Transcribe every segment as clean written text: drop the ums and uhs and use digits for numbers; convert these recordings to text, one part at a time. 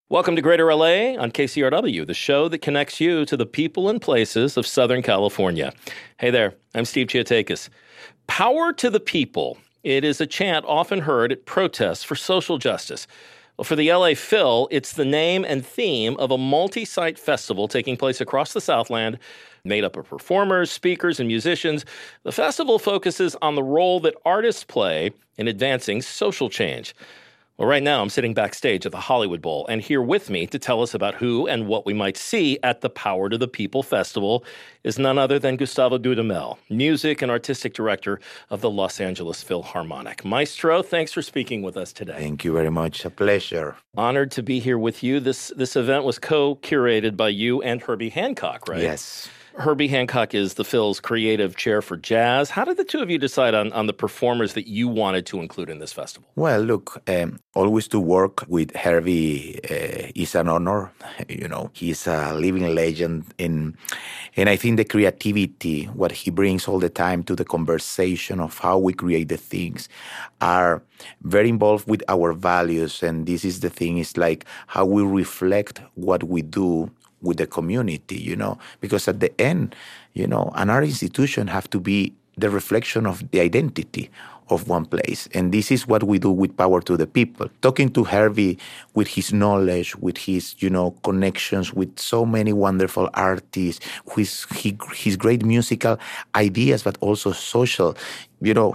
Welcome to Greater LA on KCRW, the show that connects you to the people and places of Southern California. Hey there, I'm Steve Chiotakis. Power to the people. It is a chant often heard at protests for social justice. Well, for the LA Phil, it's the name and theme of a multi-site festival taking place across the Southland, made up of performers, speakers, and musicians. The festival focuses on the role that artists play in advancing social change. Well, right now, I'm sitting backstage at the Hollywood Bowl, and here with me to tell us about who and what we might see at the Power to the People Festival is none other than Gustavo Dudamel, music and artistic director of the Los Angeles Philharmonic. Maestro, thanks for speaking with us today. Thank you very much. A pleasure. Honored to be here with you. This event was co-curated by you and Herbie Hancock, right? Yes. Herbie Hancock is the Phil's creative chair for jazz. How did the two of you decide on the performers that you wanted to include in this festival? Well, look, always to work with Herbie is an honor. You know, he's a living legend, and I think the creativity, what he brings all the time to the conversation of how we create the things, are very involved with our values. And this is the thing, it's like how we reflect what we do with the community, you know, because at the end, you know, an art institution have to be the reflection of the identity of one place. And this is what we do with Power to the People. Talking to Herbie with his knowledge, with his, you know, connections with so many wonderful artists, his great musical ideas, but also social, you know,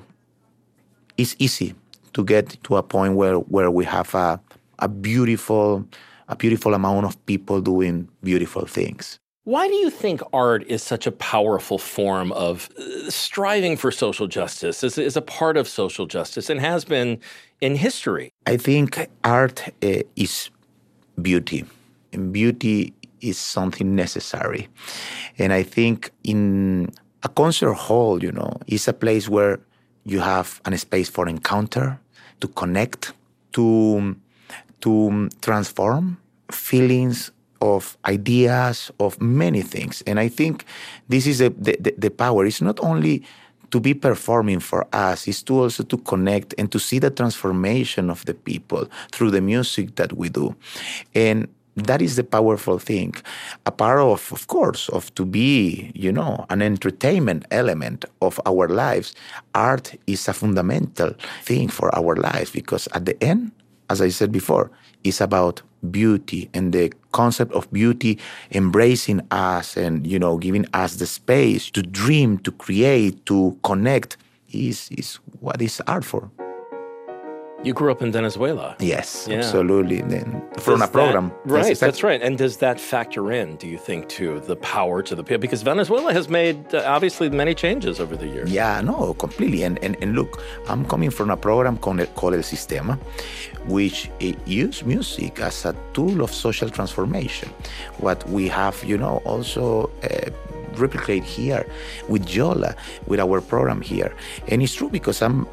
it's easy to get to a point where we have a beautiful amount of people doing beautiful things. Why do you think art is such a powerful form of striving for social justice, is a part of social justice, and has been in history? I think art is beauty, and beauty is something necessary. And I think in a concert hall, you know, is a place where you have a space for encounter, to connect, to transform feelings of ideas, of many things. And I think this is the power. It's not only to be performing for us, it's to also to connect and to see the transformation of the people through the music that we do. And that is the powerful thing. A part of course, of to be, you know, an entertainment element of our lives, art is a fundamental thing for our lives, because at the end, as I said before, it's about beauty, and the concept of beauty embracing us and, you know, giving us the space to dream, to create, to connect is what is art for. You grew up in Venezuela. Yes, yeah. Absolutely. Then from a program. Right, that's right. And does that factor in, do you think, to the power to the people? Because Venezuela has made, obviously, many changes over the years. Yeah, no, completely. And look, I'm coming from a program called El Sistema, which use music as a tool of social transformation. What we have, you know, also replicate here with Yola, with our program here. And it's true, because I'm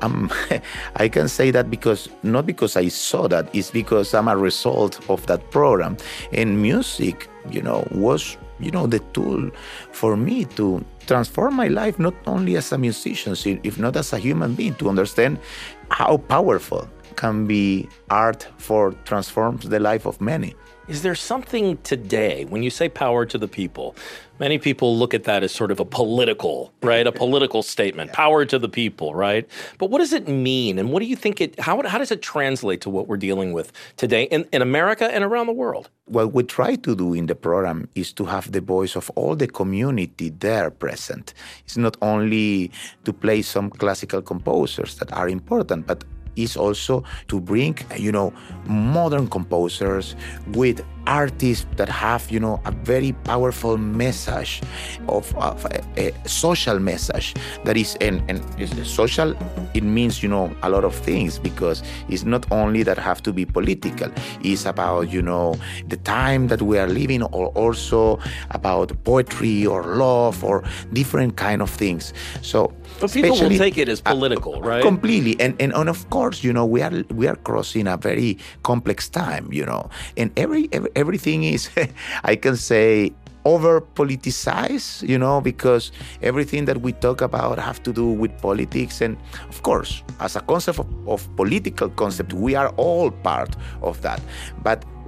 I can say that because, not because I saw that, it's because I'm a result of that program. And music, you know, was, you know, the tool for me to transform my life, not only as a musician, if not as a human being, to understand how powerful can be art for transforms the life of many. Is there something today, when you say power to the people, many people look at that as sort of a political, right? A political statement, yeah. Power to the people, right? But what does it mean? And what do you think how does it translate to what we're dealing with today in America and around the world? What we try to do in the program is to have the voice of all the community there present. It's not only to play some classical composers that are important, but is also to bring, you know, modern composers with artists that have, you know, a very powerful message of a social message that is, and social, it means, you know, a lot of things, because it's not only that have to be political, it's about, you know, the time that we are living, or also about poetry or love or different kind of things. So, but people will take it as political, right? Completely, and of course, you know, we are crossing a very complex time, you know, and everything is, I can say, over-politicized, you know, because everything that we talk about have to do with politics. And of course, as a concept of political concept, we are all part of that. But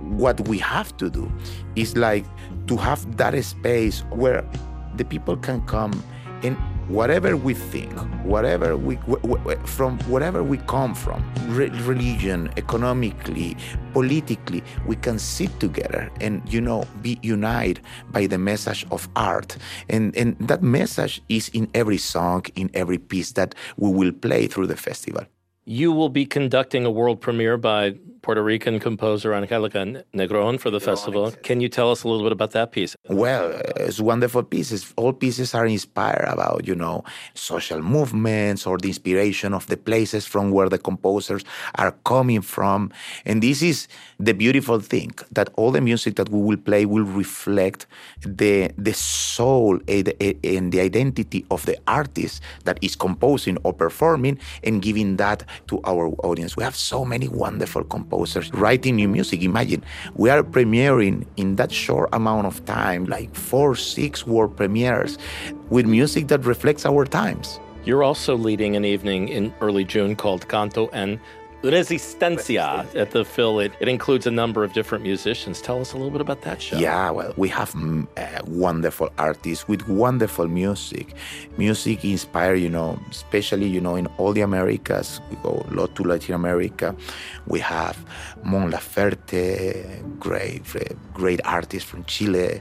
what we have to do is like to have that space where the people can come and whatever we think, whatever we from wherever we come from, religion, economically, politically, we can sit together and be united by the message of art, and that message is in every song, in every piece that we will play through the festival. You will be conducting a world premiere by Puerto Rican composer Angelica Negron for the festival. Can you tell us a little bit about that piece? Well, it's wonderful pieces. All pieces are inspired about, social movements or the inspiration of the places from where the composers are coming from. And this is the beautiful thing, that all the music that we will play will reflect the soul and the identity of the artist that is composing or performing and giving that to our audience. We have so many wonderful composers writing new music. Imagine, we are premiering in that short amount of time, like 4-6 world premieres with music that reflects our times. You're also leading an evening in early June called Canto en Resistencia at the Phil. It includes a number of different musicians. Tell us a little bit about that show. Yeah, well, we have wonderful artists with wonderful music. Music inspired, especially, in all the Americas. We go a lot to Latin America. We have Mon Laferte, great artist from Chile.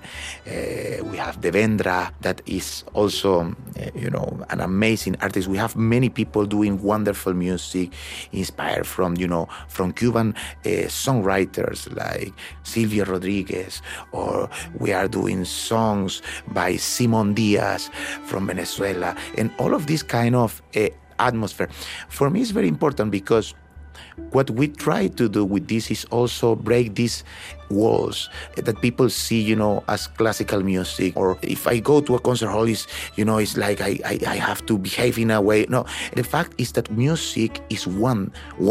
We have Devendra, that is also, an amazing artist. We have many people doing wonderful music, inspired from Cuban songwriters like Silvio Rodriguez, or we are doing songs by Simon Diaz from Venezuela, and all of this kind of atmosphere. For me, it's very important because what we try to do with this is also break these walls that people see, as classical music. Or if I go to a concert hall, it's like I have to behave in a way. No, the fact is that music is one.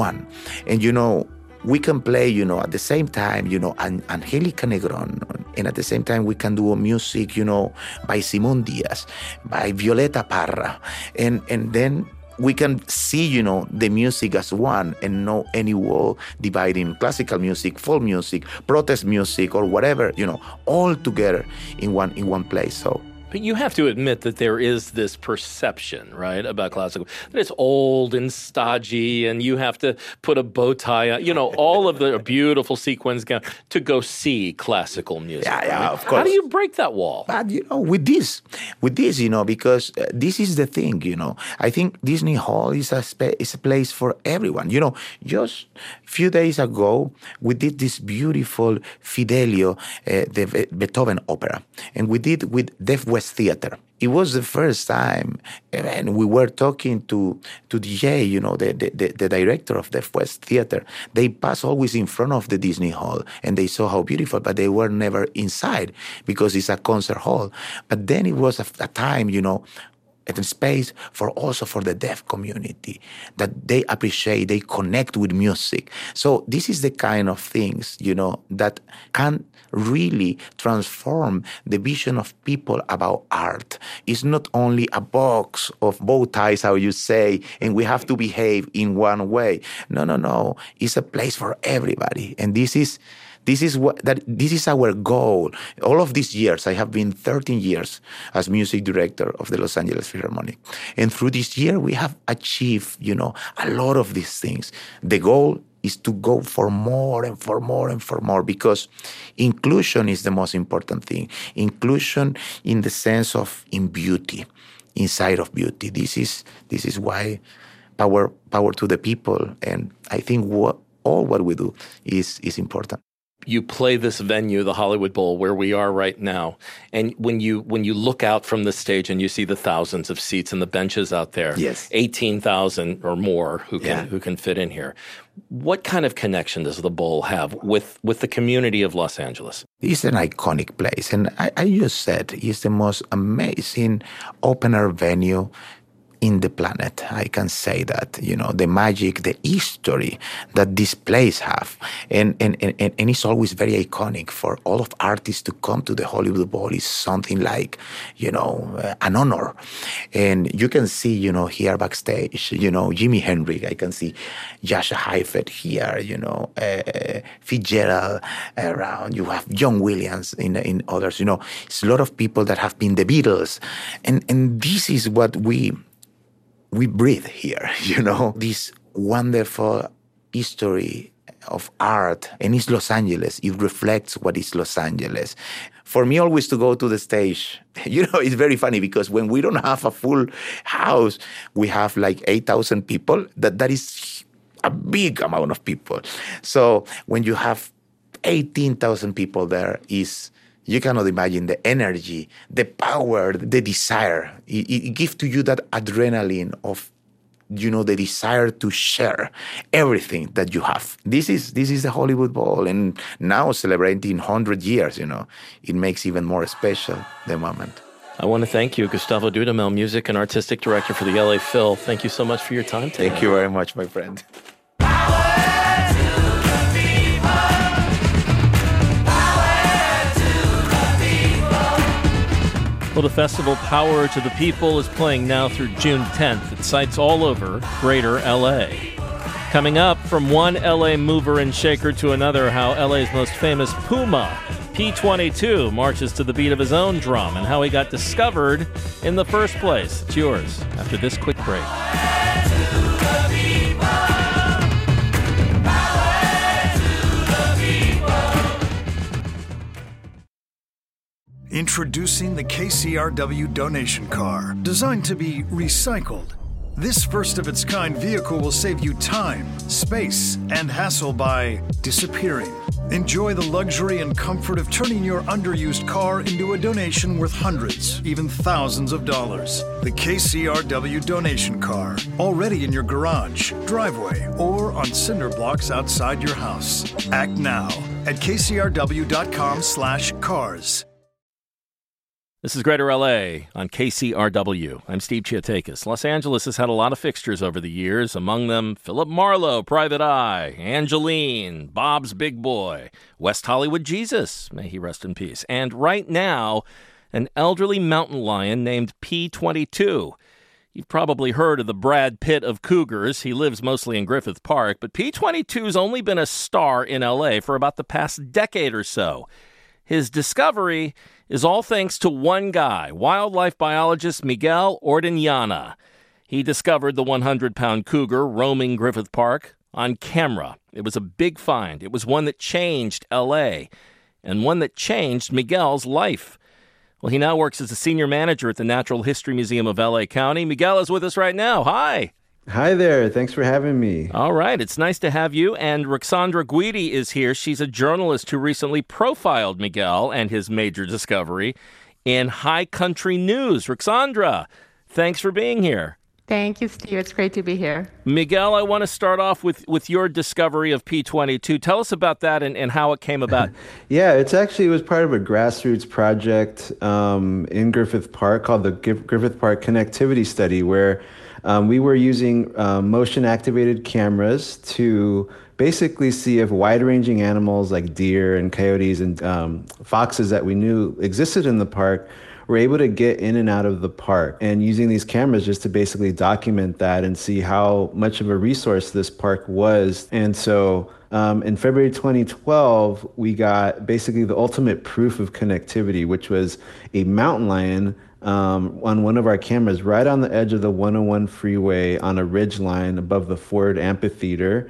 And, we can play, at the same time, Angelica Negron, and at the same time we can do music, by Simon Diaz, by Violeta Parra, and then we can see, the music as one and no any wall dividing classical music, folk music, protest music, or whatever, all together in one place. So. But you have to admit that there is this perception, right, about classical, that it's old and stodgy, and you have to put a bow tie on, all of the beautiful sequins to go see classical music. Yeah, right? Of course. How do you break that wall? But, with this, because this is the thing, I think Disney Hall is a place for everyone. Just a few days ago, we did this beautiful Fidelio, the Beethoven opera, and we did with Deaf West Theater. It was the first time, and we were talking to DJ, the director of Deaf West Theater. They pass always in front of the Disney Hall, and they saw how beautiful, but they were never inside because it's a concert hall. But then it was a time, and space also for the deaf community, that they appreciate, they connect with music. So this is the kind of things, that can really transform the vision of people about art. It's not only a box of bow ties, how you say, and we have to behave in one way. No. It's a place for everybody. And this is our goal. All of these years, I have been 13 years as music director of the Los Angeles Philharmonic. And through this year, we have achieved, a lot of these things. The goal is to go for more and for more and for more, because inclusion is the most important thing. Inclusion in the sense of in beauty, inside of beauty. This is why power to the people. And I think all what we do is important. You play this venue, the Hollywood Bowl, where we are right now, and when you look out from the stage and you see the thousands of seats and the benches out there, yes, 18,000 or more who can fit in here. What kind of connection does the Bowl have with the community of Los Angeles? It's an iconic place, and I just said it's the most amazing open-air venue in the planet. I can say that, the magic, the history that these plays have. And it's always very iconic for all of artists to come to the Hollywood Bowl is something like, an honor. And you can see, here backstage, Jimi Hendrix, I can see Jascha Heifetz here, Fitzgerald around, you have John Williams in others, it's a lot of people that have been the Beatles. And this is what we breathe here, this wonderful history of art. And it's Los Angeles. It reflects what is Los Angeles. For me, always to go to the stage, it's very funny because when we don't have a full house, we have like 8,000 people. That is a big amount of people. So when you have 18,000 people there, you cannot imagine the energy, the power, the desire. It gives to you that adrenaline of, the desire to share everything that you have. This is the Hollywood Bowl, and now celebrating 100 years, it makes even more special the moment. I want to thank you, Gustavo Dudamel, Music and Artistic Director for the LA Phil. Thank you so much for your time today. Thank you very much, my friend. Well, the festival Power to the People is playing now through June 10th at sites all over greater LA. Coming up, from one LA mover and shaker to another, how LA's most famous Puma, P22, marches to the beat of his own drum and how he got discovered in the first place. It's yours after this quick break. Introducing the KCRW donation car, designed to be recycled. This first-of-its-kind vehicle will save you time, space, and hassle by disappearing. Enjoy the luxury and comfort of turning your underused car into a donation worth hundreds, even thousands of dollars. The KCRW donation car, already in your garage, driveway, or on cinder blocks outside your house. Act now at kcrw.com/cars. This is Greater LA on KCRW. I'm Steve Chiatakis. Los Angeles has had a lot of fixtures over the years, among them Philip Marlowe, Private Eye, Angeline, Bob's Big Boy, West Hollywood Jesus, may he rest in peace, and right now, an elderly mountain lion named P22. You've probably heard of the Brad Pitt of cougars. He lives mostly in Griffith Park, but P22's only been a star in LA for about the past decade or so. His discovery is all thanks to one guy, wildlife biologist Miguel Ordeñana. He discovered the 100-pound cougar roaming Griffith Park on camera. It was a big find. It was one that changed L.A. and one that changed Miguel's life. Well, he now works as a senior manager at the Natural History Museum of L.A. County. Miguel is with us right now. Hi. Hi there. Thanks for having me. All right. It's nice to have you. And Roxandra Guidi is here. She's a journalist who recently profiled Miguel and his major discovery in High Country News. Roxandra, thanks for being here. Thank you, Steve. It's great to be here. Miguel, I want to start off with your discovery of P22. Tell us about that and how it came about. Yeah, it was part of a grassroots project in Griffith Park called the Griffith Park Connectivity Study, where we were using motion-activated cameras to basically see if wide-ranging animals like deer and coyotes and foxes that we knew existed in the park were able to get in and out of the park, and using these cameras just to basically document that and see how much of a resource this park was. And so in February 2012, we got basically the ultimate proof of connectivity, which was a mountain lion on one of our cameras right on the edge of the 101 freeway on a ridge line above the Ford Amphitheater.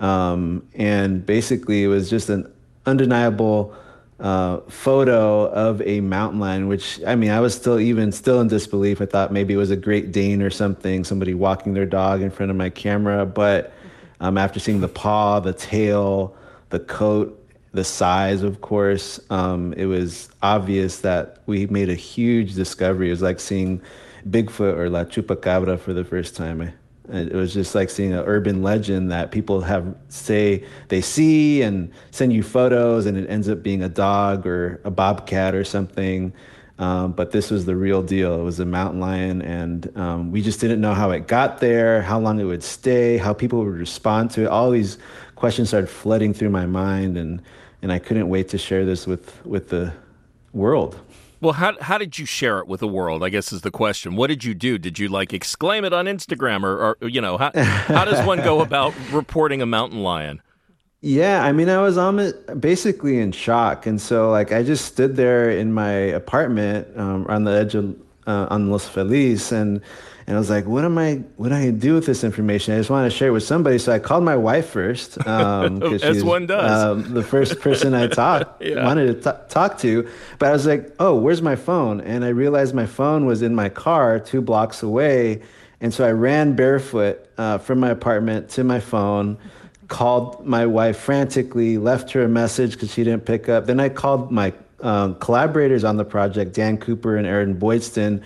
And basically it was just an undeniable photo of a mountain lion, which, I mean, I was still in disbelief. I thought maybe it was a Great Dane or something, somebody walking their dog in front of my camera. But after seeing the paw, the tail, the coat, the size, of course, it was obvious that we made a huge discovery. It was like seeing Bigfoot or La Chupacabra for the first time. It was just like seeing an urban legend that people say they see and send you photos, and it ends up being a dog or a bobcat or something. But this was the real deal. It was a mountain lion, and we just didn't know how it got there, how long it would stay, how people would respond to it. All these questions started flooding through my mind, and I couldn't wait to share this with the world. Well, how did you share it with the world, I guess is the question. What did you do? Did you exclaim it on Instagram or how does one go about reporting a mountain lion? Yeah, I mean, I was basically in shock. And so I just stood there in my apartment on the edge of on Los Feliz, and I was like, what am I gonna do with this information? I just want to share it with somebody. So I called my wife first, as one does. The first person I wanted to talk to. But I was like, oh, where's my phone? And I realized my phone was in my car 2 blocks away. And so I ran barefoot from my apartment to my phone, called my wife frantically, left her a message because she didn't pick up. Then I called my collaborators on the project, Dan Cooper and Aaron Boydston,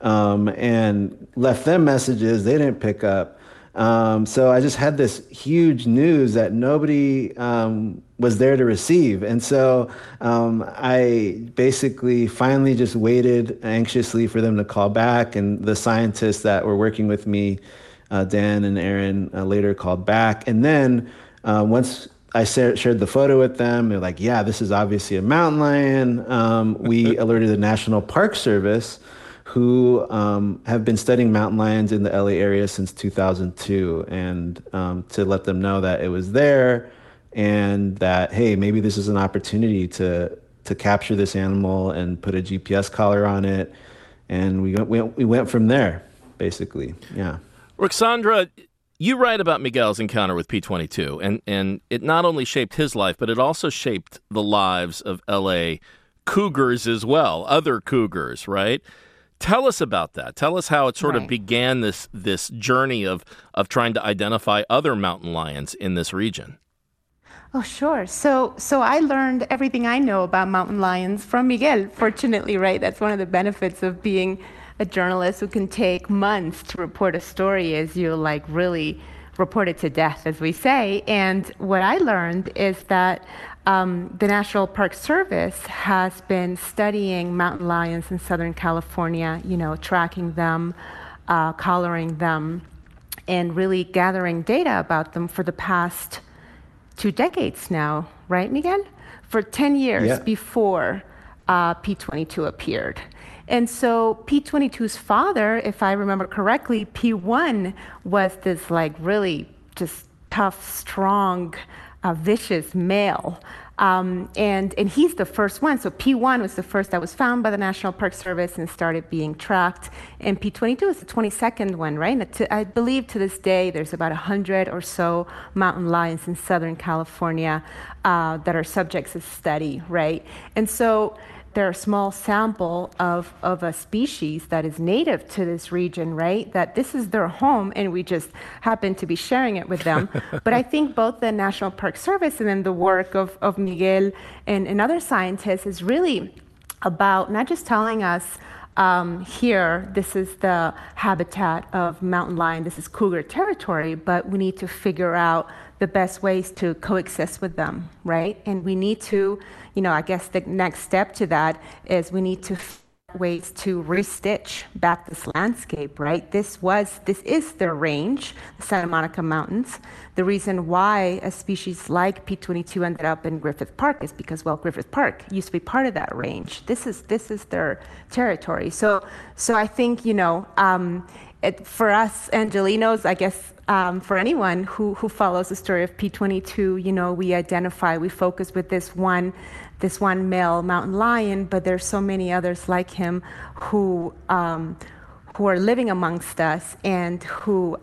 and left them messages. They didn't pick up. So I just had this huge news that nobody was there to receive. And so I basically finally just waited anxiously for them to call back. And the scientists that were working with me, Dan and Aaron, later called back. And then once I shared the photo with them, they're like, yeah, this is obviously a mountain lion. We alerted the National Park Service, who have been studying mountain lions in the LA area since 2002, and to let them know that it was there and that, hey, maybe this is an opportunity to capture this animal and put a GPS collar on it. And we went from there, basically. Yeah. Roxandra, you write about Miguel's encounter with P-22, and it not only shaped his life, but it also shaped the lives of LA cougars as well, other cougars, right? Tell us about that. Tell us how it sort of began this journey of trying to identify other mountain lions in this region. Oh, sure. So I learned everything I know about mountain lions from Miguel, fortunately, right? That's one of the benefits of being a journalist who can take months to report a story, is you really report it to death, as we say. And what I learned is that the National Park Service has been studying mountain lions in Southern California, tracking them, collaring them, and really gathering data about them for the past 2 decades now, right, Miguel? For 10 years before P-22 appeared. And so P-22's father, if I remember correctly, P-1 was this really just tough, strong, vicious male. And he's the first one. So P-1 was the first that was found by the National Park Service and started being tracked. And P-22 is the 22nd one, right? And I believe to this day there's about 100 or so mountain lions in Southern California that are subjects of study, right? And so they're a small sample of a species that is native to this region, right? That this is their home, and we just happen to be sharing it with them. But I think both the National Park Service and then the work of Miguel and other scientists is really about not just telling us, here, this is the habitat of mountain lion, this is cougar territory, but we need to figure out the best ways to coexist with them, right? And we need to, I guess the next step to that is we need to find ways to restitch back this landscape, right? This is their range, the Santa Monica Mountains. The reason why a species like P-22 ended up in Griffith Park is because, Griffith Park used to be part of that range. This is their territory. So I think, for us Angelinos, I guess, for anyone who follows the story of P-22, we focus with this one male mountain lion, but there's so many others like him who are living amongst us and who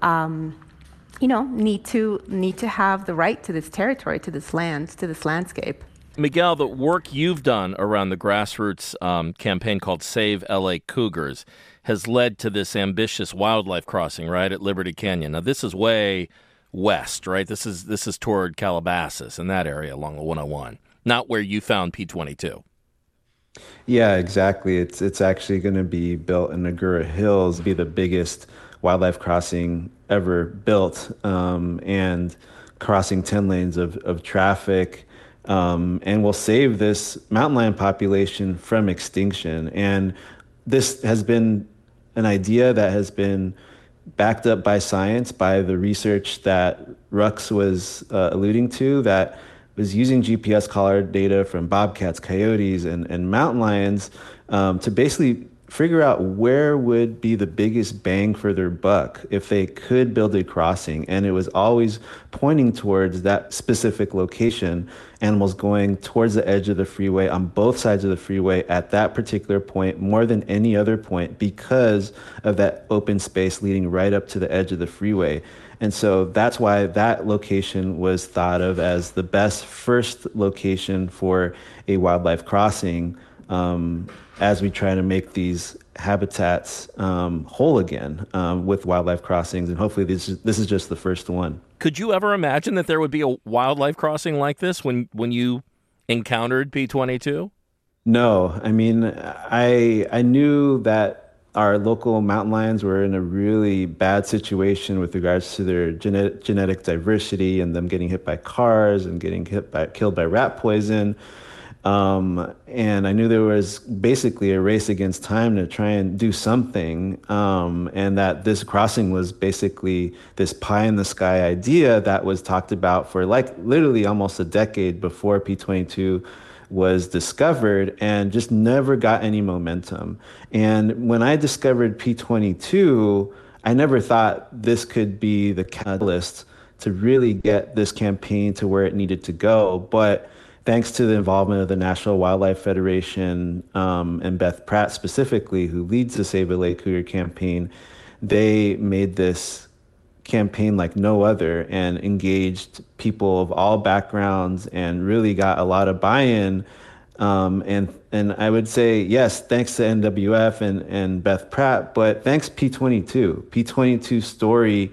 need to have the right to this territory, to this land, to this landscape. Miguel, the work you've done around the grassroots campaign called Save LA Cougars has led to this ambitious wildlife crossing, right, at Liberty Canyon. Now, this is way west, right? This is toward Calabasas and that area along the 101, not where you found P-22. Yeah, exactly. It's actually going to be built in Agoura Hills, be the biggest wildlife crossing ever built, and crossing 10 lanes of traffic. and will save this mountain lion population from extinction. And this has been an idea that has been backed up by science, by the research that Rux was alluding to, that was using GPS collar data from bobcats, coyotes, and mountain lions to basically figure out where would be the biggest bang for their buck if they could build a crossing. And it was always pointing towards that specific location, animals going towards the edge of the freeway on both sides of the freeway at that particular point more than any other point because of that open space leading right up to the edge of the freeway. And so that's why that location was thought of as the best first location for a wildlife crossing, as we try to make these habitats whole again with wildlife crossings. And hopefully this is just the first one. Could you ever imagine that there would be a wildlife crossing like this when you encountered P22? No. I mean, I knew that our local mountain lions were in a really bad situation with regards to their genetic diversity and them getting hit by cars and getting killed by rat poison. And I knew there was basically a race against time to try and do something, and that this crossing was basically this pie in the sky idea that was talked about for like literally almost a decade before P22 was discovered, and just never got any momentum. And when I discovered P22, I never thought this could be the catalyst to really get this campaign to where it needed to go. But thanks to the involvement of the National Wildlife Federation and Beth Pratt specifically, who leads the Save a Lake Cougar campaign, they made this campaign like no other and engaged people of all backgrounds and really got a lot of buy-in. And I would say, yes, thanks to NWF and Beth Pratt, but thanks P22. P22's story,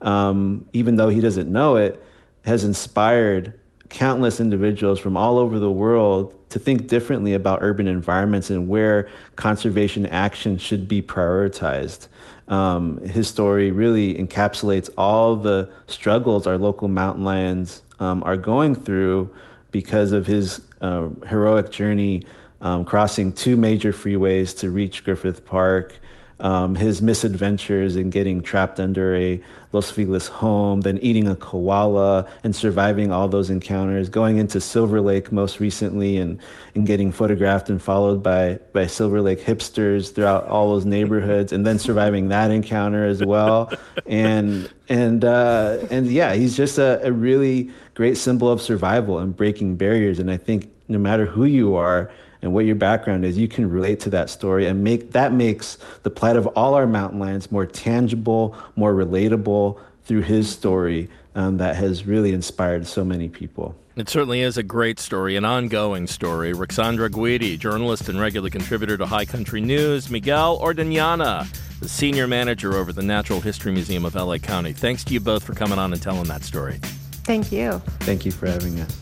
even though he doesn't know it, has inspired countless individuals from all over the world to think differently about urban environments and where conservation action should be prioritized. His story really encapsulates all the struggles our local mountain lions are going through because of his heroic journey crossing 2 major freeways to reach Griffith Park, his misadventures in getting trapped under a Los Feliz home, then eating a koala and surviving all those encounters, going into Silver Lake most recently and getting photographed and followed by Silver Lake hipsters throughout all those neighborhoods, and then surviving that encounter as well. And yeah, he's just a really great symbol of survival and breaking barriers. And I think no matter who you are and what your background is, you can relate to that story, and makes the plight of all our mountain lions more tangible, more relatable through his story that has really inspired so many people. It certainly is a great story, an ongoing story. Ruxandra Guidi, journalist and regular contributor to High Country News. Miguel Ordeñana, the senior manager over the Natural History Museum of LA County. Thanks to you both for coming on and telling that story. Thank you. Thank you for having us.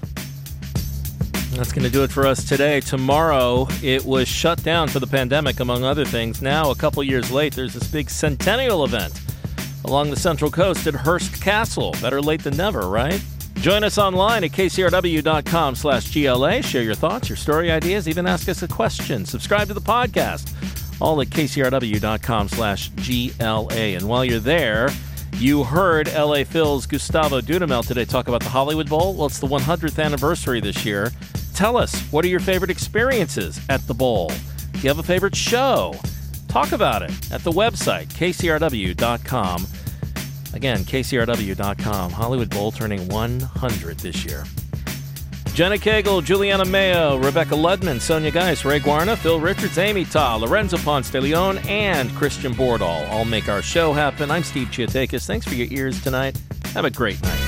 That's going to do it for us today. Tomorrow, it was shut down for the pandemic, among other things. Now, a couple years late, there's this big centennial event along the Central Coast at Hearst Castle. Better late than never, right? Join us online at kcrw.com/GLA. Share your thoughts, your story ideas, even ask us a question. Subscribe to the podcast, all at kcrw.com/GLA. And while you're there, you heard LA Phil's Gustavo Dudamel today talk about the Hollywood Bowl. Well, it's the 100th anniversary this year. Tell us, what are your favorite experiences at the Bowl? Do you have a favorite show? Talk about it at the website, kcrw.com. Again, kcrw.com. Hollywood Bowl turning 100 this year. Jenna Cagle, Juliana Mayo, Rebecca Ludman, Sonia Geis, Ray Guarna, Phil Richards, Amy Ta, Lorenzo Ponce de Leon, and Christian Bordahl all make our show happen. I'm Steve Chiotakis. Thanks for your ears tonight. Have a great night.